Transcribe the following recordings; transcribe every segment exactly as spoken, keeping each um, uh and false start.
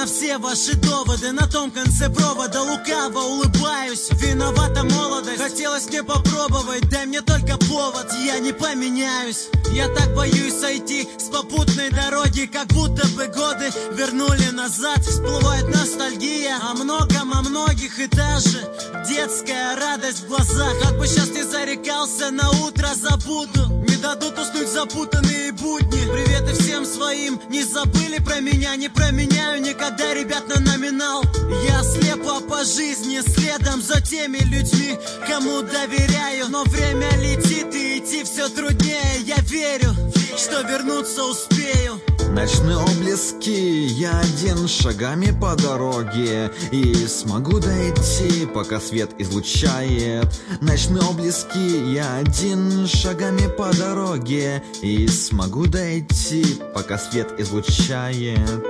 на все ваши доводы. На том конце провода лукаво улыбаюсь. Виновата молодость, хотелось мне попробовать. Дай мне только повод, я не поменяюсь. Я так боюсь сойти с попутной дороги, как будто бы годы вернули назад. Всплывает ностальгия о многом, о многих, и та же детская радость в глазах. Как бы сейчас не зарекался, на утро забуду. Не дадут уснуть запутанные будни. Приветы всем своим, не забыли про меня. Не променяю никогда ребят на номинал. Я слепо по жизни, следом за теми людьми, кому доверяю. Но время летит и идти все труднее. Я верю, что вернуться успею. Ночные отблески, я один шагами по дороге, и смогу дойти, пока свет излучает. Ночные отблески, я один шагами по дороге, и смогу дойти, пока свет излучает.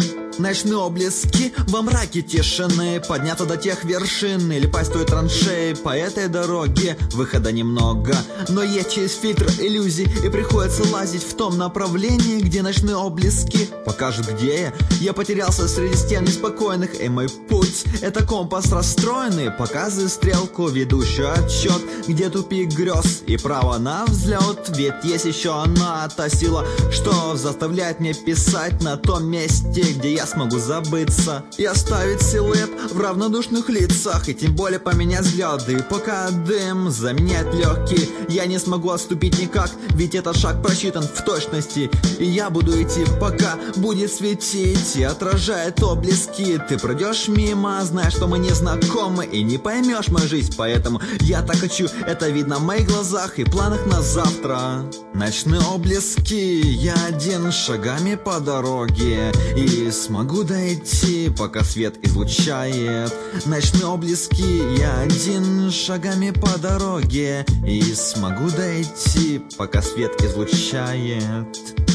Ночные отблески во мраке тишины, подняться до тех вершин или пасть той траншеи. По этой дороге выхода немного, но есть через фильтр иллюзий, и приходится лазить в том направлении, где ночные отблески покажут, где я. Я потерялся среди стен неспокойных, и мой путь — это компас расстроенный. Показывает стрелку, ведущую отсчет, где тупик грез и право на взлет. Ведь есть еще она, та сила, что заставляет мне писать на том месте, где я смогу забыться и оставить силуэт в равнодушных лицах, и тем более поменять взгляды. И пока дым заменяет легкие, я не смогу отступить никак, ведь этот шаг просчитан в точности. И я буду идти, пока будет светить и отражает отблески. Ты пройдешь мимо, знаешь, что мы не знакомы, и не поймешь мою жизнь, поэтому я так хочу. Это видно в моих глазах и планах на завтра. Ночные отблески, я один шагами по дороге, и смогу дойти, пока свет излучает. Ночные отблески, я один шагами по дороге, и смогу дойти, пока свет излучает.